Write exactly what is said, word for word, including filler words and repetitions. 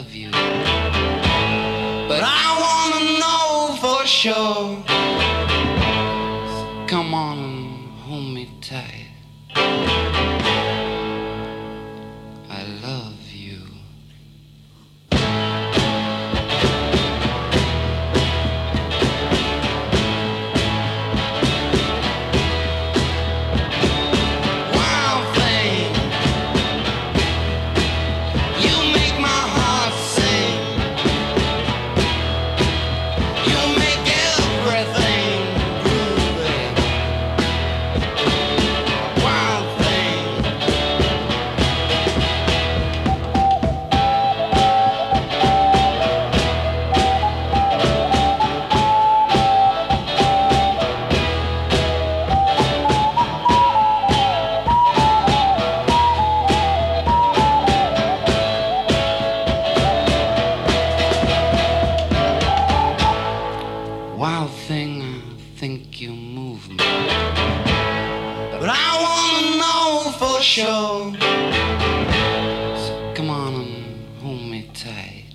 love you, but I wanna know for sure. So come on and hold me tight. I love you. Wild thing, I think you move me, but I wanna know for sure. So come on and hold me tight.